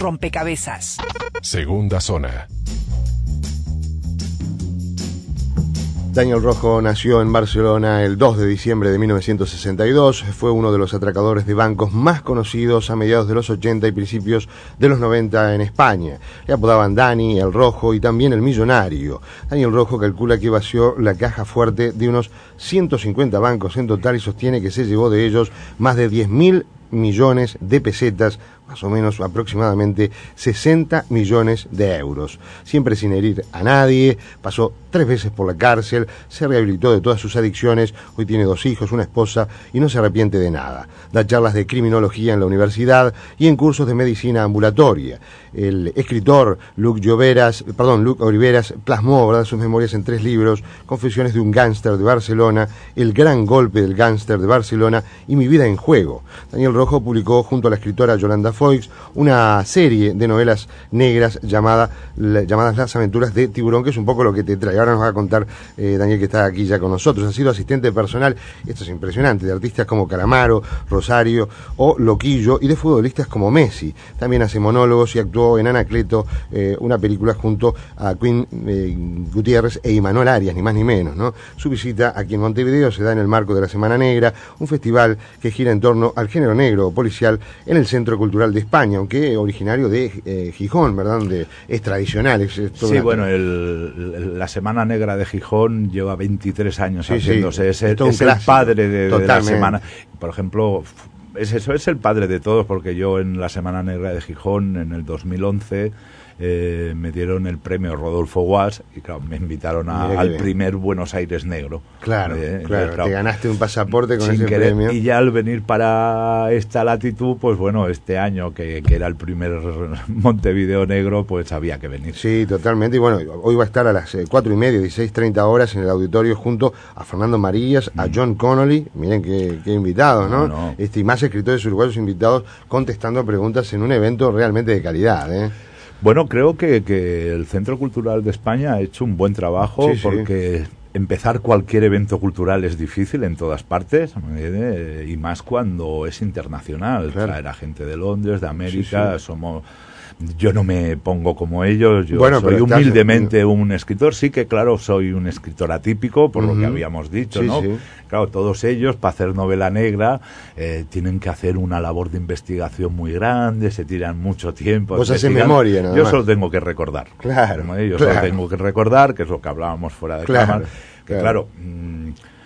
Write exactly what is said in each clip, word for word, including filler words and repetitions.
rompecabezas. Segunda zona. Daniel Rojo nació en Barcelona el dos de diciembre de mil novecientos sesenta y dos. Fue uno de los atracadores de bancos más conocidos a mediados de los ochenta y principios de los noventa en España. Le apodaban Dani, el Rojo y también el Millonario. Daniel Rojo calcula que vació la caja fuerte de unos ciento cincuenta bancos en total y sostiene que se llevó de ellos más de diez mil millones de pesetas, más o menos aproximadamente sesenta millones de euros. Siempre sin herir a nadie, pasó tres veces por la cárcel, se rehabilitó de todas sus adicciones, hoy tiene dos hijos, una esposa y no se arrepiente de nada. Da charlas de criminología en la universidad y en cursos de medicina ambulatoria. El escritor Luc Lloveras, perdón, Luc Oliveras plasmó, ¿verdad?, sus memorias en tres libros: Confesiones de un gángster de Barcelona, El gran golpe del gángster de Barcelona y Mi vida en juego. Daniel Rojo publicó junto a la escritora Yolanda Foix una serie de novelas negras llamada, la, llamadas Las aventuras de Tiburón, que es un poco lo que te trae. Ahora nos va a contar eh, Daniel, que está aquí ya con nosotros. Ha sido asistente personal, esto es impresionante, de artistas como Calamaro, Rosario o Loquillo y de futbolistas como Messi. También hace monólogos y actuó en Anacleto, eh, una película junto a Quinn eh, Gutiérrez e Imanol Arias, ni más ni menos, ¿no? Su visita aquí en Montevideo se da en el marco de la Semana Negra, un festival que gira en torno al género negro policial en el Centro Cultural de España, aunque originario de eh, Gijón, ¿verdad? Donde es tradicional. Es, es sí, una... bueno, el, el, la Semana Negra de Gijón lleva veintitrés años sí, haciéndose. Sí, es, es el padre de, de la semana. Por ejemplo, es eso, es el padre de todos, porque yo en la Semana Negra de Gijón, en el dos mil once, eh, me dieron el premio Rodolfo Guas y claro, me invitaron a, al bien. primer Buenos Aires negro. Claro, eh, claro, claro, te ganaste un pasaporte con sin ese querer, premio. Y ya al venir para esta latitud, pues bueno, este año que, que era el primer Montevideo negro, pues había que venir. Sí, totalmente. Y bueno, hoy va a estar a las eh, cuatro y media, dieciséis treinta horas en el auditorio junto a Fernando Marías, mm. a John Connolly. Miren qué, qué invitados, ¿no? No, no. Este, y más escritores uruguayos invitados contestando preguntas en un evento realmente de calidad, ¿eh? Bueno, creo que, que el Centro Cultural de España ha hecho un buen trabajo, sí, porque sí. empezar cualquier evento cultural es difícil en todas partes, ¿eh? Y más cuando es internacional. Claro. Traer a gente de Londres, de América, sí, sí. somos... Yo no me pongo como ellos, yo bueno, soy humildemente estás... un escritor. Sí que, claro, soy un escritor atípico, por uh-huh. lo que habíamos dicho, sí, ¿no? Sí. Claro, todos ellos, para hacer novela negra, eh, tienen que hacer una labor de investigación muy grande, se tiran mucho tiempo. Vos haces memoria, nada Yo más. solo tengo que recordar. Claro, ¿no? Yo claro. solo tengo que recordar, que es lo que hablábamos fuera de claro, cámara. Que, claro, claro mmm,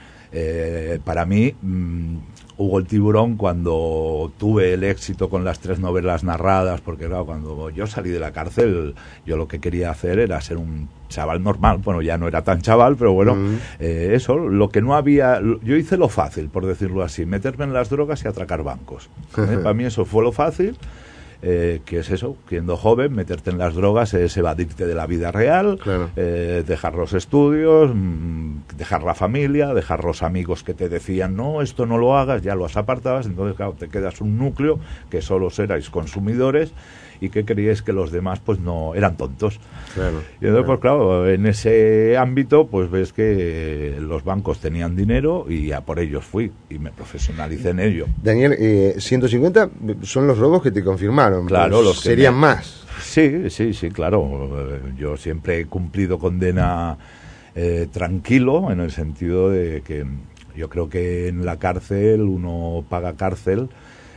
eh, para mí... Mmm, Hugo el Tiburón, cuando tuve el éxito con las tres novelas narradas, porque claro, cuando yo salí de la cárcel, yo lo que quería hacer era ser un chaval normal. Bueno, ya no era tan chaval, pero bueno, uh-huh. eh, eso, lo que no había, yo hice lo fácil, por decirlo así, meterme en las drogas y atracar bancos. ¿eh? Para mí eso fue lo fácil. Eh, que es eso, siendo joven, meterte en las drogas es evadirte de la vida real, claro. eh, dejar los estudios, mmm, dejar la familia, dejar los amigos que te decían no, esto no lo hagas, ya los apartabas, entonces claro, te quedas un núcleo que solo erais consumidores y que creíais que los demás pues no eran tontos. Claro, y entonces claro. pues claro, en ese ámbito pues ves que los bancos tenían dinero y a por ellos fui y me profesionalicé en ello. Daniel, eh, ciento cincuenta son los robos que te confirmaron. Claro, pues los que serían me... más. Sí, sí, sí, claro. Yo siempre he cumplido condena eh, tranquilo, en el sentido de que yo creo que en la cárcel uno paga cárcel.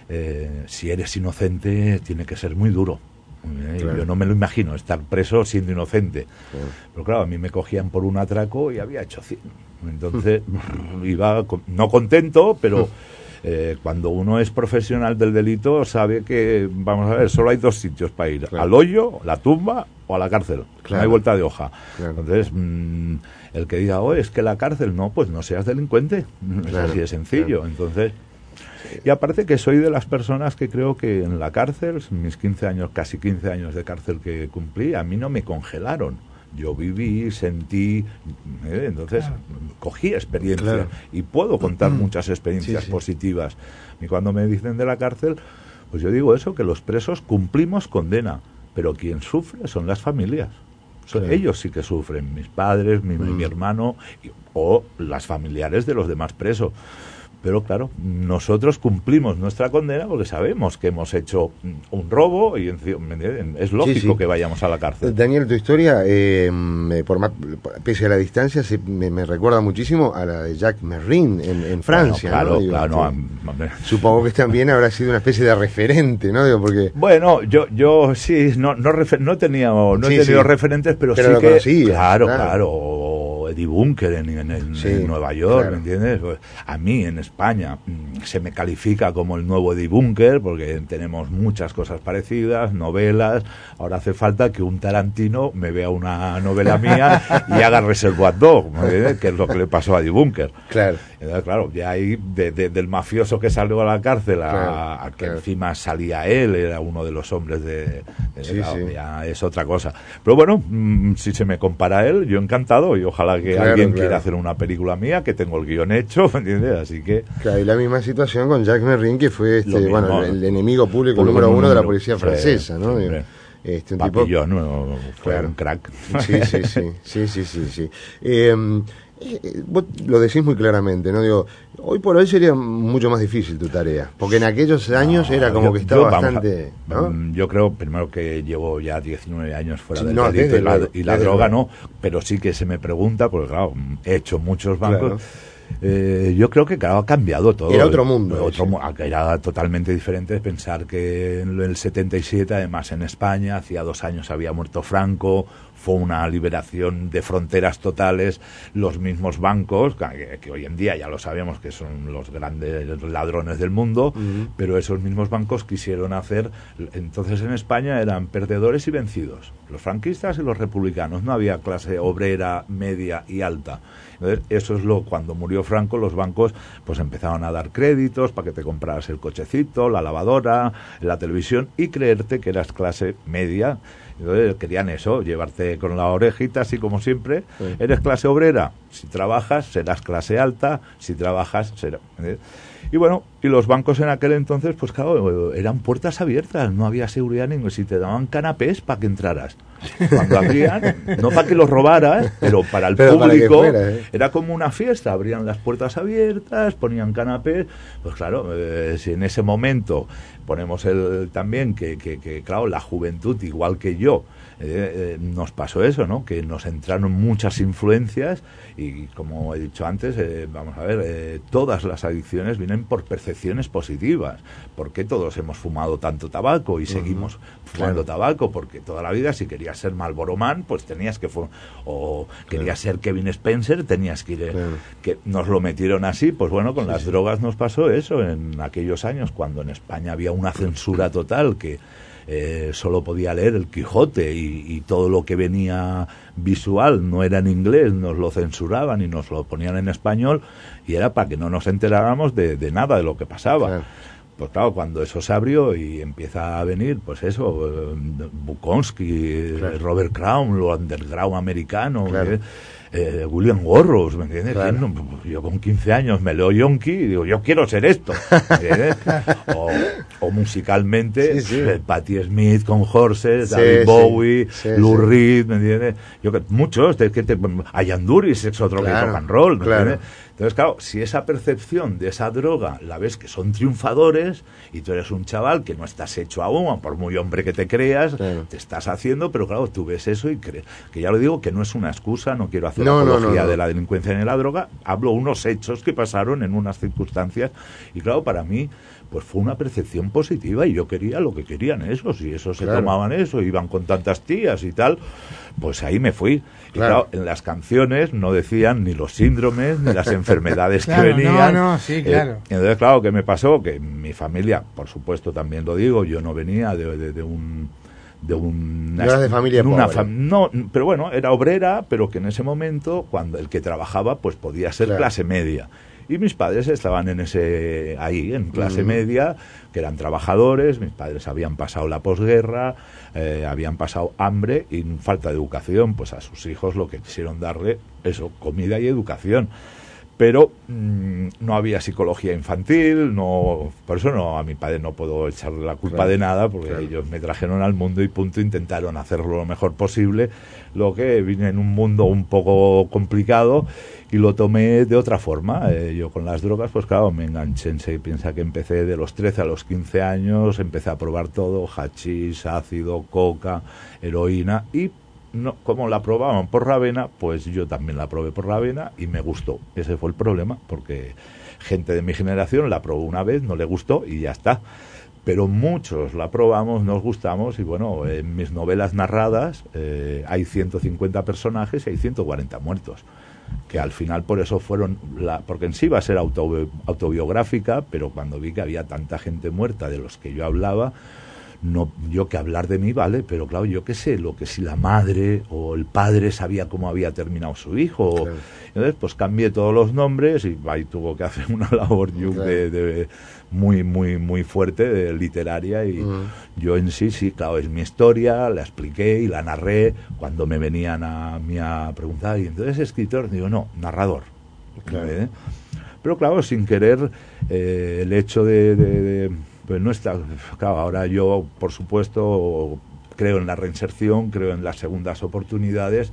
Eh, si eres inocente tiene que ser muy duro. Eh, claro. Yo no me lo imagino estar preso siendo inocente. Claro. Pero claro, a mí me cogían por un atraco y había hecho cien. Entonces iba con, no contento, pero eh, cuando uno es profesional del delito sabe que, vamos a ver, solo hay dos sitios para ir: claro. al hoyo, la tumba o a la cárcel. Claro. No hay vuelta de hoja. Claro. Entonces mmm, el que diga, oh, es que la cárcel, no, pues no seas delincuente. Claro. Es así de sencillo. Claro. Entonces... Y aparte que soy de las personas que creo que en la cárcel, mis quince años, casi quince años de cárcel que cumplí, a mí no me congelaron. Yo viví, sentí, ¿eh? entonces claro. cogí experiencia claro. y puedo contar muchas experiencias sí, sí. positivas. Y cuando me dicen de la cárcel, pues yo digo eso, que los presos cumplimos condena, pero quien sufre son las familias. Son, claro. Ellos sí que sufren, mis padres, mi, mm. mi hermano y, o las familiares de los demás presos. Pero claro, nosotros cumplimos nuestra condena porque sabemos que hemos hecho un robo y es lógico sí, sí. que vayamos a la cárcel. Daniel, tu historia, eh, por más, pese a la distancia, se, me, me recuerda muchísimo a la de Jacques Merrin en, en Francia. Bueno, claro, ¿no? Digo, claro. Que, no, supongo que también habrá sido una especie de referente, ¿no? Digo, porque bueno, yo, yo sí, no, no, refer, no, tenía, no sí, he tenido sí. referentes, pero, pero sí lo que, conocías, claro, claro. claro. Eddie Bunker en, en, en, sí, en Nueva York, claro. ¿me entiendes? Pues a mí en España mmm, se me califica como el nuevo Eddie Bunker porque tenemos muchas cosas parecidas, novelas. Ahora hace falta que un Tarantino me vea una novela mía y haga Reservoir Dogs, ¿me entiendes? Que es lo que le pasó a Eddie Bunker. Claro. Entonces, claro, ya ahí de, de, del mafioso que salió a la cárcel a, claro, a que claro. encima salía él, era uno de los hombres de... de sí, claro, sí. ya es otra cosa. Pero bueno, mmm, si se me compara a él, yo encantado y ojalá que claro, alguien claro. quiera hacer una película mía, que tengo el guión hecho, ¿me entiendes? Así que... Claro, y la misma situación con Jacques Merrin, que fue este, mismo, bueno, el, el enemigo público número uno de la policía francesa, sí, ¿no? Sí, este, un Papillon, tipo... ¿no? Fue claro. un crack. Sí, sí, sí, sí, sí, sí, sí. Eh, eh, vos lo decís muy claramente, ¿no? Digo, hoy por hoy sería mucho más difícil tu tarea, porque en aquellos años no, era como yo, que estaba yo, bastante... A, ¿no? Yo creo, primero, que llevo ya diecinueve años fuera sí, del no, delito y la, y la droga, luego. no, pero sí que se me pregunta, porque claro, he hecho muchos bancos... Claro. Eh, yo creo que claro, ha cambiado todo. Era otro mundo. Otro, sí. Era totalmente diferente. Pensar que en el setenta y siete, además en España, hacía dos años había muerto Franco, fue una liberación de fronteras totales. Los mismos bancos, que, que hoy en día ya lo sabemos que son los grandes ladrones del mundo, uh-huh. pero esos mismos bancos quisieron hacer... Entonces en España eran perdedores y vencidos. Los franquistas y los republicanos. No había clase obrera, media y alta. Entonces, eso es lo cuando murió Franco, los bancos pues empezaron a dar créditos para que te compraras el cochecito, la lavadora, la televisión y creerte que eras clase media. Entonces querían eso, llevarte con la orejita así como siempre. Sí. Eres clase obrera, si trabajas serás clase alta, si trabajas serás... ¿eh? Y bueno, y los bancos en aquel entonces, pues claro, eran puertas abiertas, no había seguridad ninguna. Si te daban canapés para que entraras. Cuando abrían, no para que los robaras, pero para el pero público para fuera, ¿eh? Era como una fiesta, abrían las puertas abiertas, ponían canapés. Pues claro, eh, si en ese momento ponemos el también que, que, que claro, la juventud, igual que yo, eh, eh, nos pasó eso, ¿no? Que nos entraron muchas influencias y, como he dicho antes, eh, vamos a ver, eh, todas las adicciones vienen por percepciones positivas. ¿Por qué todos hemos fumado tanto tabaco y seguimos uh-huh. fumando claro. tabaco? Porque toda la vida, si querías ser Marlboro Man, pues tenías que fumar. O claro. querías ser Kevin Spencer, tenías que ir. Claro. Que nos lo metieron así, pues bueno, con sí, las sí. drogas nos pasó eso en aquellos años, cuando en España había una censura total que eh, solo podía leer el Quijote y, y todo lo que venía visual no era en inglés, nos lo censuraban y nos lo ponían en español y era para que no nos enteráramos de, de nada de lo que pasaba. Claro. Pues claro, cuando eso se abrió y empieza a venir, pues eso, eh, Bukowski, claro. Robert Crumb, lo underground americano, claro. eh, eh, William Burroughs, ¿me entiendes? Claro. Yo con quince años me leo Yonki y digo, yo quiero ser esto, ¿me entiendes? o, o musicalmente, sí, sí. Eh, Patti Smith con Horses, sí, David Bowie, sí, Lou sí. Reed, ¿me entiendes? Yo, muchos, de, que te, Ian Duris es otro claro. que rock and roll, ¿me claro. entiendes? Entonces, claro, si esa percepción de esa droga la ves que son triunfadores y tú eres un chaval que no estás hecho aún, por muy hombre que te creas, claro. te estás haciendo, pero claro, tú ves eso y crees, que ya lo digo, que no es una excusa, no quiero hacer no, apología no, no, no. de la delincuencia ni de la droga, hablo unos hechos que pasaron en unas circunstancias y claro, para mí pues fue una percepción positiva y yo quería lo que querían esos y esos claro. se tomaban eso, iban con tantas tías y tal, pues ahí me fui. Y claro, claro en las canciones no decían ni los síndromes ni las enfermedades claro, que venían. No, no, sí, claro. Eh, entonces, claro, ¿qué me pasó? Que mi familia, por supuesto, también lo digo, yo no venía de, de, de un... de un no eras de familia una pobre. Fam- no, pero bueno, era obrera, pero que en ese momento, cuando el que trabajaba, pues podía ser claro. clase media. Y mis padres estaban en ese ahí, en clase uh-huh. media, que eran trabajadores, mis padres habían pasado la posguerra, eh, habían pasado hambre y falta de educación, pues a sus hijos lo que quisieron darle, eso, comida y educación. pero mmm, no había psicología infantil, no, por eso no, a mi padre no puedo echarle la culpa claro, de nada, porque claro. ellos me trajeron al mundo y punto, intentaron hacerlo lo mejor posible, lo que vine en un mundo un poco complicado y lo tomé de otra forma. Eh, yo con las drogas, pues claro, me enganché, se piensa que empecé de los trece a los quince años, empecé a probar todo, hachís, ácido, coca, heroína, y no, como la probaban por Ravena, pues yo también la probé por Ravena y me gustó. Ese fue el problema, porque gente de mi generación la probó una vez, no le gustó y ya está. Pero muchos la probamos, nos gustamos y bueno, en mis novelas narradas eh, hay ciento cincuenta personajes y hay ciento cuarenta muertos. Que al final por eso fueron, la, porque en sí iba a ser autobi- autobiográfica, pero cuando vi que había tanta gente muerta de los que yo hablaba, no, yo que hablar de mí vale, pero claro, yo qué sé, lo que si la madre o el padre sabía cómo había terminado su hijo, claro. Entonces pues cambié todos los nombres y ahí tuvo que hacer una labor claro. de, de muy muy muy fuerte, de literaria, y uh-huh. yo en sí, sí, claro, es mi historia, la expliqué y la narré cuando me venían a mí a preguntar, y entonces escritor, digo, no, narrador, claro. ¿eh? Pero claro, sin querer, eh, el hecho de, de, de pues no está, claro, ahora yo, por supuesto, creo en la reinserción, creo en las segundas oportunidades,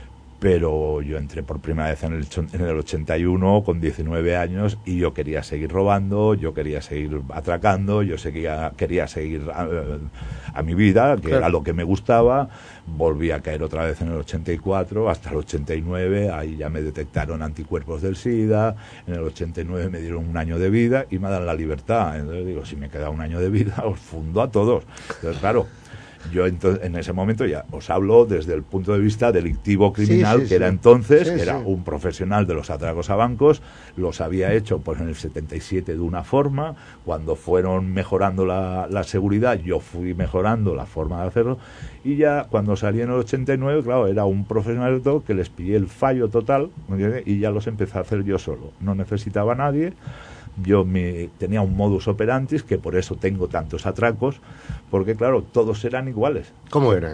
pero yo entré por primera vez en el, en el ochenta y uno con diecinueve años y yo quería seguir robando, yo quería seguir atracando, yo seguía, quería seguir a, a mi vida, que claro. era lo que me gustaba. Volví a caer otra vez en el ochenta y cuatro, hasta el ochenta y nueve, ahí ya me detectaron anticuerpos del SIDA, en el ochenta y nueve me dieron un año de vida y me dan la libertad. Entonces digo, si me queda un año de vida, os fundo a todos. Entonces, claro, yo entonces, en ese momento ya os hablo desde el punto de vista delictivo criminal, sí, sí, que sí. era entonces, sí, era sí. un profesional de los atracos a bancos, los había hecho pues en el setenta y siete de una forma, cuando fueron mejorando la, la seguridad, yo fui mejorando la forma de hacerlo, y ya cuando salí en el ochenta y nueve, claro, era un profesional de todo que les pillé el fallo total, ¿me entiendes? Y ya los empecé a hacer yo solo, no necesitaba a nadie. Yo me, tenía un modus operandi, que por eso tengo tantos atracos, porque claro, todos eran iguales. ¿Cómo eran?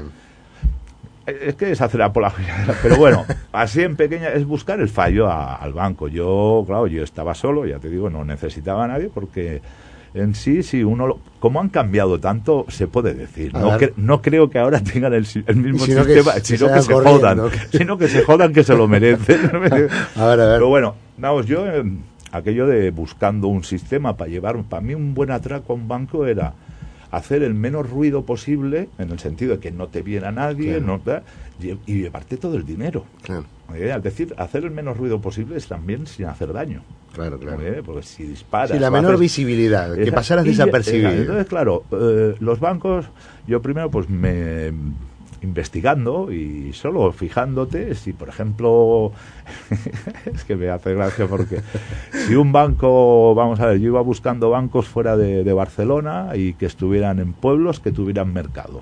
Es que es hacer apología, pero bueno, así en pequeña, es buscar el fallo a, al banco. Yo, claro, yo estaba solo, ya te digo, no necesitaba a nadie, porque en sí, si uno lo, como han cambiado tanto, se puede decir. No, cre, no creo que ahora tengan el, el mismo sino sistema, que, sino que se corriendo, jodan, que... sino que se jodan, que se lo merecen. a ver, a ver. Pero bueno, vamos, yo... Eh, aquello de buscando un sistema para llevar, para mí un buen atraco a un banco era hacer el menos ruido posible, en el sentido de que no te viera nadie, claro. no, y llevarte todo el dinero. Claro. Es decir, hacer el menos ruido posible es también sin hacer daño. Claro, claro. ¿Eh? Porque si disparas... Sí, la menor haces, visibilidad, que pasaras desapercibido. Entonces, claro, eh, los bancos, yo primero pues me... investigando y solo fijándote si, por ejemplo, es que me hace gracia porque si un banco, vamos a ver, yo iba buscando bancos fuera de, de Barcelona y que estuvieran en pueblos que tuvieran mercado.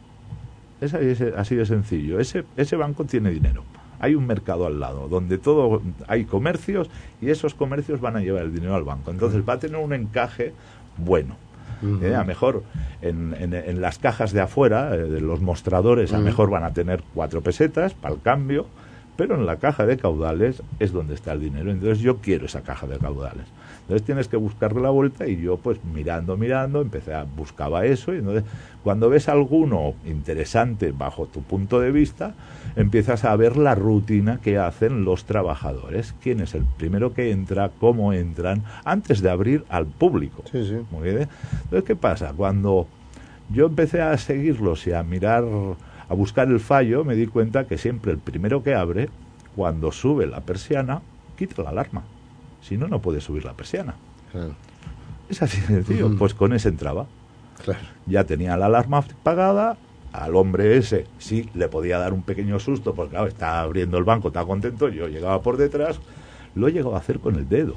Es así de sencillo. Ese, ese banco tiene dinero. Hay un mercado al lado donde todo hay comercios y esos comercios van a llevar el dinero al banco. Entonces va a tener un encaje bueno. Uh-huh. Eh, a mejor en, en, en las cajas de afuera, eh, de los mostradores, uh-huh. a mejor van a tener cuatro pesetas para el cambio, pero en la caja de caudales es donde está el dinero. Entonces yo quiero esa caja de caudales. Entonces tienes que buscarle la vuelta y yo pues mirando, mirando, empecé a buscaba eso y entonces cuando ves alguno interesante bajo tu punto de vista, empiezas a ver la rutina que hacen los trabajadores, quién es el primero que entra, cómo entran, antes de abrir al público. Sí, sí. Muy bien. Entonces, ¿qué pasa? Cuando yo empecé a seguirlos y a mirar, a buscar el fallo, me di cuenta que siempre el primero que abre, cuando sube la persiana, quita la alarma. Si no, no puede subir la persiana. Claro. Es así de sencillo. Uh-huh. Pues con ese entraba. Claro. Ya tenía la alarma pagada. Al hombre ese sí le podía dar un pequeño susto, porque claro, está abriendo el banco, está contento. Yo llegaba por detrás. Lo he llegado a hacer con el dedo.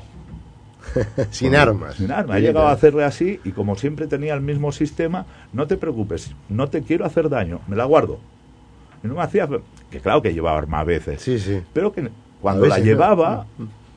sin con, armas. Sin armas. He llegado a hacerle así y como siempre tenía el mismo sistema, no te preocupes, no te quiero hacer daño, me la guardo. Y no me hacía... Que claro que llevaba arma a veces. Sí, sí. Pero que cuando la llevaba... No.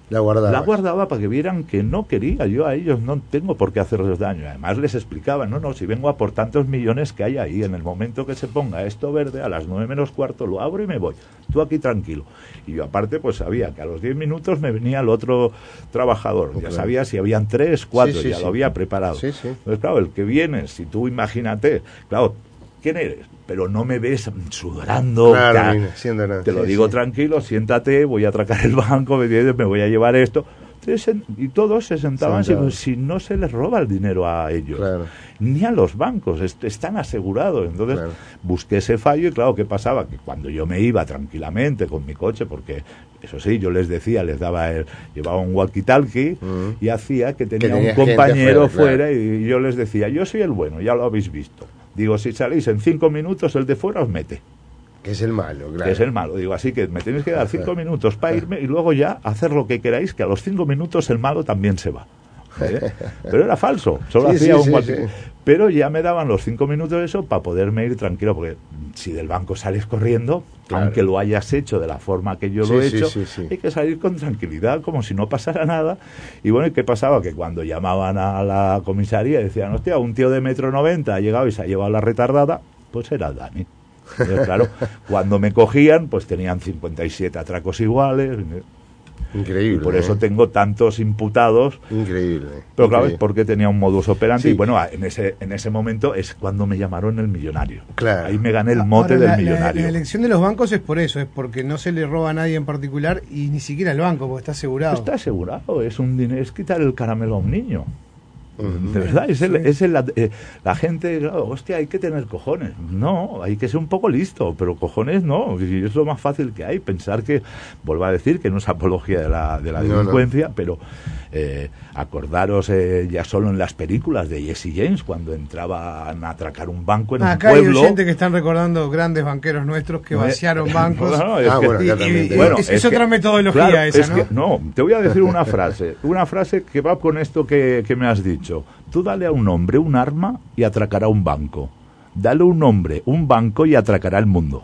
La guardaba. La guardaba para que vieran que no quería. Yo a ellos no tengo por qué hacerles daño. Además les explicaba, no, no, si vengo a por tantos millones que hay ahí, en el momento que se ponga esto verde, a las nueve menos cuarto lo abro y me voy. Tú aquí tranquilo. Y yo aparte pues sabía que a los diez minutos me venía el otro trabajador. Ya claro. sabía si habían tres, cuatro, sí, sí, ya sí. lo había preparado. Sí, sí. Entonces claro, el que viene, si tú imagínate, claro, ¿quién eres? Pero no me ves sudando. Claro, ta, mira, siendo nada. te lo Sí, digo sí. tranquilo, siéntate, voy a atracar el banco, me, me voy a llevar esto. Entonces, y todos se sentaban, Sentado. si, si no se les roba el dinero a ellos, Claro. ni a los bancos, est están asegurados. Entonces Claro. busqué ese fallo y claro, ¿qué pasaba? Que cuando yo me iba tranquilamente con mi coche, porque eso sí, yo les decía, les daba el, llevaba un walkie-talkie Mm. y hacía que tenía Que tenías un gente compañero afuera, fuera, claro. y yo les decía, yo soy el bueno, ya lo habéis visto. Digo, si salís en cinco minutos, el de fuera os mete. Que es el malo, claro. Que es el malo. Digo, así que me tenéis que dar cinco minutos para irme y luego ya hacer lo que queráis, que a los cinco minutos el malo también se va. ¿Eh? Pero era falso, solo Sí, hacía sí, un sí, walkie- sí. Pero ya me daban los cinco minutos de eso para poderme ir tranquilo, porque si del banco sales corriendo, Claro. aunque lo hayas hecho de la forma que yo Sí, lo he sí, hecho, sí, sí. hay que salir con tranquilidad, como si no pasara nada. Y bueno, ¿y qué pasaba? Que cuando llamaban a la comisaría decían, hostia, un tío de metro noventa ha llegado y se ha llevado la retardada, pues era Dani. Entonces, claro, cuando me cogían, pues tenían cincuenta y siete atracos iguales. Increíble. Y por eso ¿eh? tengo tantos imputados. Increíble. Pero claro, es Increíble. porque tenía un modus operandi. Sí. Y bueno, en ese, en ese momento es cuando me llamaron el millonario. Claro. Ahí me gané el mote Ahora, del la, millonario. La, la elección de los bancos es por eso, es porque no se le roba a nadie en particular y ni siquiera al banco, porque está asegurado. Está asegurado, es un dinero, es quitar el caramelo a un niño. Ujú. De verdad, es, el, Sí. es el, eh, la gente, claro, hostia, hay que tener cojones. No, hay que ser un poco listo, pero cojones no, y es lo más fácil que hay. Pensar que, vuelvo a decir, que no es apología de la, de la No, no. delincuencia, pero eh, acordaros eh, ya solo en las películas de Jesse James, cuando entraban a atracar un banco en Acá un hay pueblo. oyentes que están recordando grandes banqueros nuestros que No, eh, vaciaron bancos. no, no, es Ah, que- bueno, Y- acá y- también. y- Bueno, es, es es otra que- metodología claro, esa, es ¿no? que- no, te voy a decir una frase, una frase que va con esto que, que me has dicho. Tú dale a un hombre un arma y atracará un banco. Dale a un hombre un banco y atracará el mundo.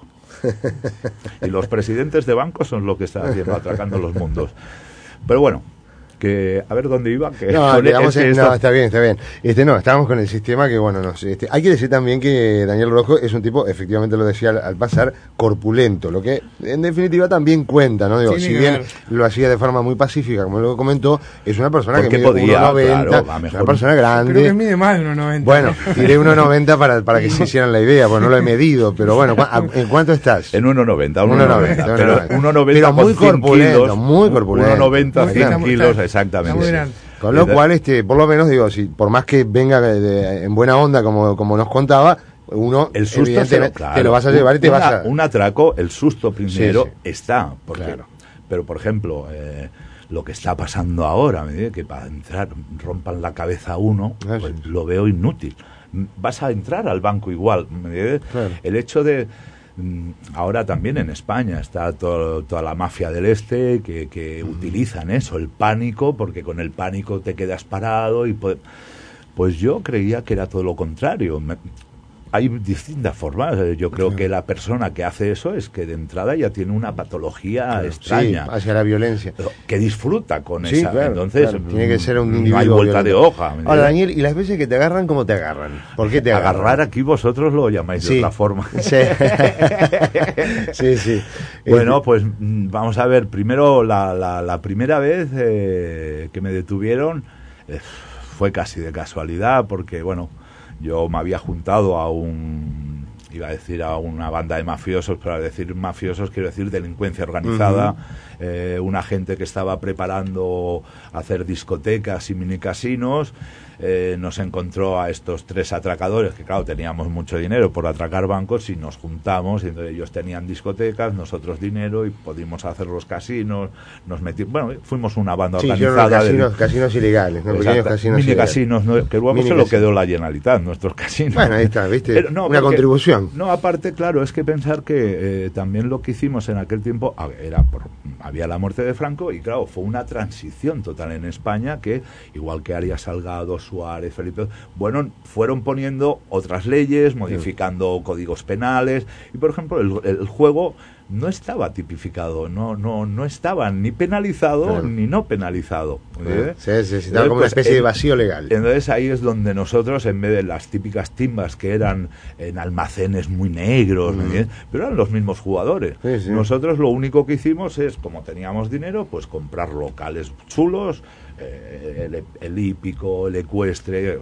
Y los presidentes de bancos son lo que están haciendo, atracando los mundos. Pero bueno, que a ver dónde iba. Que No, con- digamos, es que eh, esto- no, está bien, está bien. Este, no, estábamos con el sistema que, bueno, no sé. Este, hay que decir también que Daniel Rojo es un tipo, efectivamente lo decía al, al pasar, corpulento, lo que en definitiva también cuenta, ¿no? Digo, Tiene si que bien ver. lo hacía de forma muy pacífica, como lo comentó, es una persona Porque que mide podía, uno noventa, claro, a es mejor- una persona Creo que grande. mide más de uno noventa. Bueno, tiré uno noventa para, para que se hicieran la idea, porque no lo he medido, pero bueno, ¿cu- a- ¿en cuánto estás? En uno noventa, uno noventa, pero uno noventa. uno noventa Pero muy con cien corpulento, kilos, muy corpulento. uno noventa, Muy- cien está muy- kilos, está- exactamente. está muy sí. grande. Con lo cual, este, por lo menos digo, si por más que venga de- de- en buena onda, como, como nos contaba, uno El susto se lo, evidentemente claro, te lo vas a llevar y te una- vas a... un atraco, el susto primero Sí, sí. está, porque, Claro. pero por ejemplo, eh, lo que está pasando ahora, me dice que para entrar rompan la cabeza a uno, Ah, pues sí. lo veo inútil. M- Vas a entrar al banco igual. ¿me entiendes? Claro. El hecho de mm, ahora también en España está todo- toda la mafia del este que, que utilizan eso, el pánico, porque con el pánico te quedas parado y po- pues yo creía que era todo lo contrario. Me- hay distintas formas. Eh, Yo creo que la persona que hace eso es que de entrada ya tiene una patología Claro, extraña. sí, hacia la violencia. Pero que disfruta con Sí, esa. claro, Entonces, claro, tiene que ser un mm, individuo no hay vuelta violento. de hoja. ¿me Ahora, entiendes? Daniel, ¿y las veces que te agarran, cómo te agarran? ¿Por qué te agarran? Agarrar aquí vosotros lo llamáis de Sí. otra forma. Sí, sí. sí. Bueno, Eh, pues mm, vamos a ver. Primero, la, la, la primera vez eh, que me detuvieron eh, fue casi de casualidad, porque, bueno, yo me había juntado a un, iba a decir a una banda de mafiosos, pero al decir mafiosos quiero decir delincuencia organizada, Ujú. eh, una gente que estaba preparando hacer discotecas y minicasinos. Eh, nos encontró a estos tres atracadores que claro teníamos mucho dinero por atracar bancos y nos juntamos y entonces ellos tenían discotecas, nosotros dinero y pudimos hacer los casinos, nos metimos, bueno, fuimos una banda sí, hicieron organizada los de- casinos, casinos ilegales, ¿no? Pequeños Exacto, casinos mini ilegales. casinos, ¿no? Que luego Mini se lo casinos. quedó la Generalitat, nuestros casinos. Bueno, ahí está, ¿viste? Pero no, Una porque- contribución. No, aparte, claro, es que pensar que eh, también lo que hicimos en aquel tiempo a ver, era por, había la muerte de Franco y claro, fue una transición total en España que, igual que Arias Salgado, Suárez, Felipe, bueno, fueron poniendo otras leyes, modificando sí. códigos penales, y por ejemplo el, el juego no estaba tipificado, no no no estaba ni penalizado claro. ni no penalizado. ¿eh? Sí, sí, sí, estaba como una especie en, de vacío legal. Entonces ahí es donde nosotros, en vez de las típicas timbas que eran en almacenes muy negros, mm. ¿eh? pero eran los mismos jugadores. Sí, sí. Nosotros lo único que hicimos es, como teníamos dinero, pues comprar locales chulos, eh, el, el hípico, el ecuestre,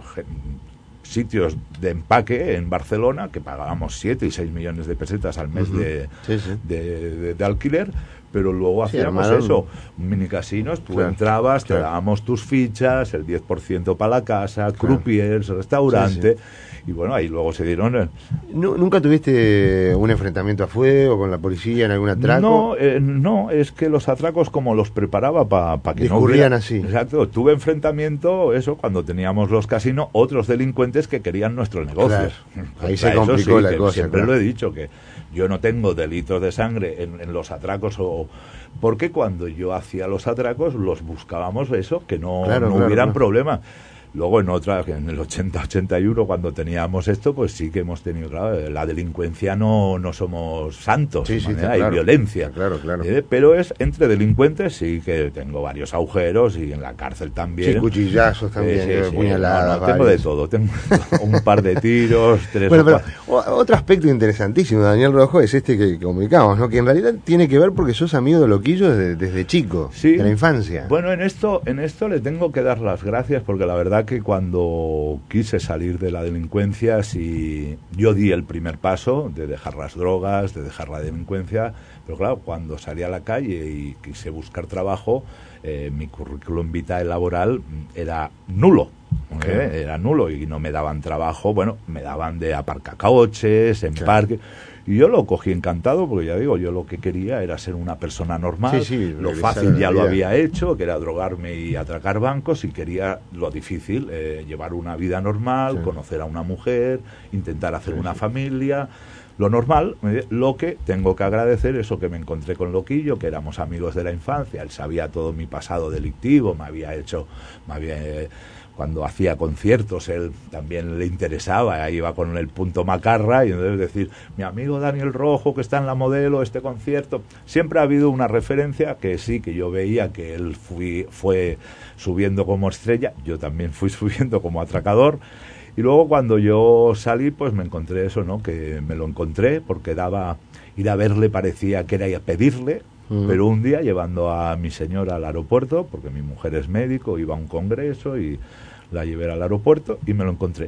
sitios de empaque en Barcelona que pagábamos siete y seis millones de pesetas al mes uh-huh. de, sí, sí. De, de, de alquiler, pero luego sí, hacíamos hermano. eso, mini casinos, tú claro, entrabas, claro. te dábamos tus fichas, el diez por ciento para la casa, claro. croupiers, restaurante, sí, sí. y bueno, ahí luego se dieron... El... ¿Nunca tuviste un enfrentamiento a fuego con la policía en algún atraco? No, eh, no, es que los atracos como los preparaba para pa que discurrían no hubiera... así. Exacto, tuve enfrentamiento, eso, cuando teníamos los casinos, otros delincuentes que querían nuestros negocios. Claro. Ahí se complicó sí, la cosa. Siempre claro. lo he dicho, que yo no tengo delitos de sangre en, en los atracos, o porque cuando yo hacía los atracos los buscábamos eso, que no, claro, no claro, hubieran claro. problemas. Luego en otra, en el ochenta ochenta y uno, cuando teníamos esto, pues sí que hemos tenido, claro, la delincuencia no, no somos santos, sí, sí, ¿eh? claro, hay violencia, claro, claro. ¿eh? Pero es entre delincuentes, sí que tengo varios agujeros, y en la cárcel también. Sí, cuchillazos también, eh, sí, sí, puñaladas. No, no, tengo de todo, tengo un par de tiros, tres bueno, o pero cuatro. Otro aspecto interesantísimo, Daniel Rojo, es este que comunicamos, ¿no? Que en realidad tiene que ver porque sos amigo de Loquillo desde, desde chico, sí. de la infancia. Bueno, en esto, en esto le tengo que dar las gracias, porque la verdad que cuando quise salir de la delincuencia, sí, yo di el primer paso de dejar las drogas, de dejar la delincuencia, pero claro, cuando salí a la calle y quise buscar trabajo, eh, mi currículum vitae laboral era nulo. Okay. ¿eh? Era nulo y no me daban trabajo, bueno, me daban de aparcacoches, en claro. parque. Y yo lo cogí encantado, porque ya digo, yo lo que quería era ser una persona normal. Sí, sí, lo fácil ya lo había hecho, que era drogarme y atracar bancos, y quería lo difícil, eh, llevar una vida normal, sí. conocer a una mujer, intentar hacer sí, una sí. familia. Lo normal, eh, lo que tengo que agradecer, eso que me encontré con Loquillo, que éramos amigos de la infancia, él sabía todo mi pasado delictivo, me había hecho... Me había, eh, cuando hacía conciertos, él también le interesaba, ahí iba con el punto macarra, y entonces decir, mi amigo Daniel Rojo, que está en La Modelo, este concierto, siempre ha habido una referencia que sí, que yo veía que él fui, fue subiendo como estrella, yo también fui subiendo como atracador, y luego cuando yo salí, pues me encontré eso, ¿no? Que me lo encontré, porque daba, ir a verle parecía que era ir a pedirle, mm. pero un día llevando a mi señora al aeropuerto, porque mi mujer es médico, iba a un congreso y la llevé al aeropuerto y me lo encontré.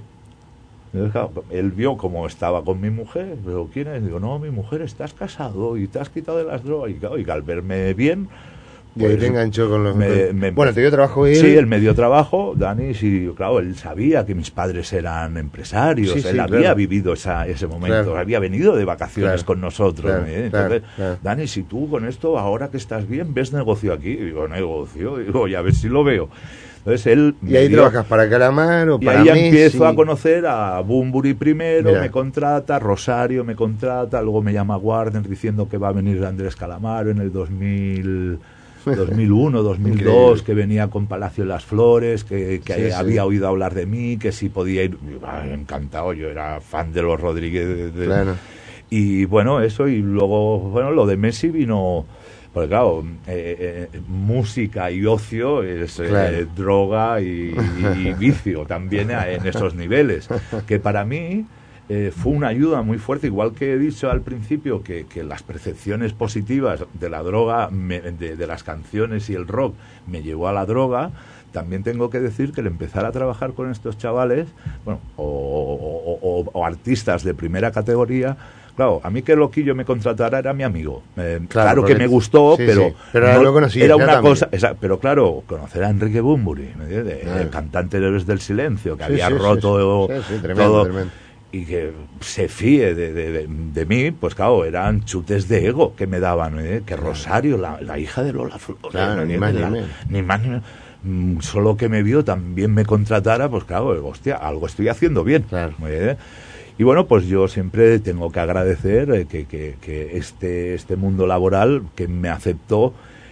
Él vio cómo estaba con mi mujer, pero ¿quién es? Digo, no, mi mujer, estás casado y te has quitado de las drogas. Y, claro, y al verme bien... Y ahí pues, te enganchó con los... Me, me, bueno, ¿te dio trabajo él? Sí, él me dio trabajo, Dani, sí, claro, él sabía que mis padres eran empresarios, sí, él sí, había claro. vivido esa, ese momento, claro. había venido de vacaciones claro. con nosotros. Claro, ¿eh? claro, Entonces, claro. Dani, si tú con esto, ahora que estás bien, ves negocio aquí. Y digo, negocio, digo, ya ves si lo veo. Entonces él y ahí dio, trabajas para Calamar o para Messi. Y Messi. ahí empiezo a conocer a Bunbury primero, Mirá. me contrata, Rosario me contrata, luego me llama Warner diciendo que va a venir Andrés Calamaro en el dos mil... dos mil uno, dos mil dos, increíble. Que venía con Palacio de las Flores, que, que sí, había sí. oído hablar de mí, que si podía ir, encantado, yo era fan de los Rodríguez. De, de, claro. Y bueno, eso, y luego, bueno, lo de Messi vino, porque claro, eh, eh, música y ocio es eh, claro. droga y, y vicio también en esos niveles, que para mí... Eh, fue una ayuda muy fuerte, igual que he dicho al principio que, que las percepciones positivas de la droga, me, de, de las canciones y el rock me llevó a la droga. También tengo que decir que el empezar a trabajar con estos chavales, bueno, o, o, o, o artistas de primera categoría, claro, a mí que Loquillo me contratara era mi amigo. Eh, claro, claro que me gustó, sí, pero, sí. pero no, lo conocí, era una también. cosa. Esa, pero claro, conocer a Enrique Bunbury, ¿me entiendes? Ah. El cantante de Héroes del Silencio, que sí, había sí, roto sí, sí. Sí, sí, tremendo, todo. Tremendo. Y que se fíe de, de, de, de mí, pues claro, eran chutes de ego que me daban, ¿eh? Que Rosario, la, la hija de Lola Flores, claro, ni, más, la, ni, ni más ni menos, solo que me vio también me contratara, pues claro, hostia, algo estoy haciendo bien. Claro. ¿eh? Y bueno, pues yo siempre tengo que agradecer eh, que, que, que este, este mundo laboral que me aceptó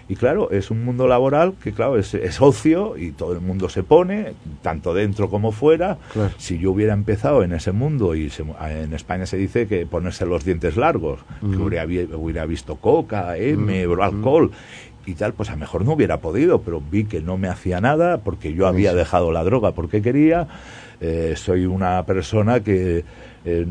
Y claro, es un mundo laboral que, claro, es, es ocio y todo el mundo se pone, tanto dentro como fuera. Claro. Si yo hubiera empezado en ese mundo, y se, en España se dice que ponerse los dientes largos, uh-huh. que hubiera, hubiera visto coca, M, uh-huh. alcohol y tal, pues a lo mejor no hubiera podido, pero vi que no me hacía nada porque yo había sí. dejado la droga porque quería. Eh, soy una persona que... Eh,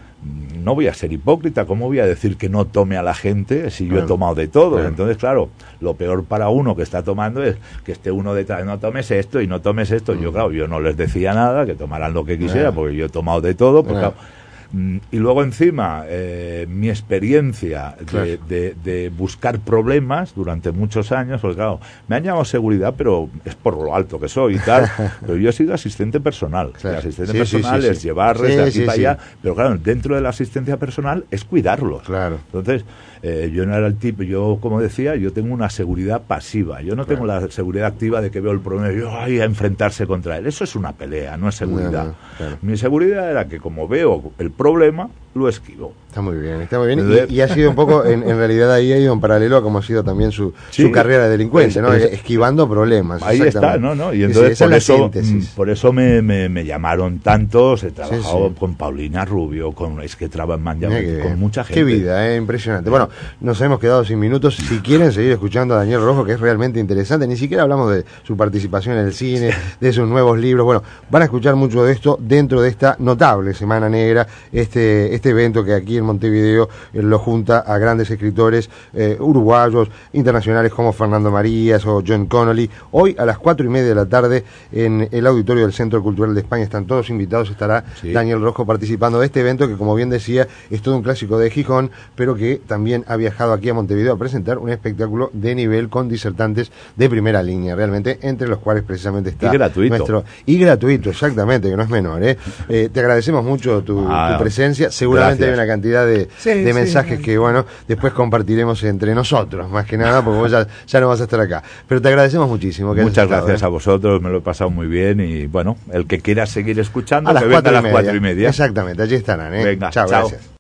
no voy a ser hipócrita, ¿cómo voy a decir que no tome a la gente si yo claro, he tomado de todo? Claro. Entonces, claro, lo peor para uno que está tomando es que esté uno detrás, no tomes esto y no tomes esto. Mm. Yo, claro, yo no les decía nada, que tomaran lo que quisiera, claro. porque yo he tomado de todo, porque, claro. Claro, y luego encima eh, mi experiencia claro. de, de, de buscar problemas durante muchos años, porque claro, me han llamado seguridad, pero es por lo alto que soy y tal, pero yo he sido asistente personal. Claro. El asistente sí, personal sí, sí, es sí. llevarles sí, de aquí sí, para sí. allá, pero claro, dentro de la asistencia personal es cuidarlos. Claro. Entonces, eh, yo no era el tipo, yo como decía, yo tengo una seguridad pasiva, yo no claro. tengo la seguridad activa de que veo el problema y yo ay, a enfrentarse contra él. Eso es una pelea, no es seguridad. No, no, claro. Mi seguridad era que como veo el problema, lo esquivo. Está muy bien, está muy bien. Y, y ha sido un poco, en, en realidad ahí ha ido en paralelo a como ha sido también su, sí, su carrera de delincuencia, ¿no? Es, Esquivando problemas. Ahí está, ¿no? ¿no? Y entonces sí, por, eso, por eso me, me, me llamaron tantos, he trabajado sí, sí. con Paulina Rubio, con es que trabajan con mucha gente. Qué vida, eh, impresionante. Bueno, nos hemos quedado sin minutos. Si quieren seguir escuchando a Daniel Rojo, que es realmente interesante, ni siquiera hablamos de su participación en el cine, de sus nuevos libros. Bueno, van a escuchar mucho de esto dentro de esta notable Semana Negra, este, este evento que aquí en Montevideo eh, lo junta a grandes escritores eh, uruguayos, internacionales como Fernando Marías o John Connolly. Hoy a las cuatro y media de la tarde en el auditorio del Centro Cultural de España están todos invitados, estará sí. Daniel Rojo participando de este evento que, como bien decía, es todo un clásico de Gijón, pero que también ha viajado aquí a Montevideo a presentar un espectáculo de nivel con disertantes de primera línea, realmente, entre los cuales precisamente está y gratuito. nuestro... Y gratuito, exactamente, que no es menor, ¿eh? eh te agradecemos mucho tu, ah, tu presencia, seguramente gracias. Hay una cantidad de, sí, de mensajes sí, que, bueno, después compartiremos entre nosotros, más que nada, porque vos ya, ya no vas a estar acá. Pero te agradecemos muchísimo. Que Muchas estado, gracias ¿eh? a vosotros, me lo he pasado muy bien y, bueno, el que quiera seguir escuchando, a que venga a las cuatro y media. Exactamente, allí estarán, ¿eh? Venga, chao, chao. Gracias.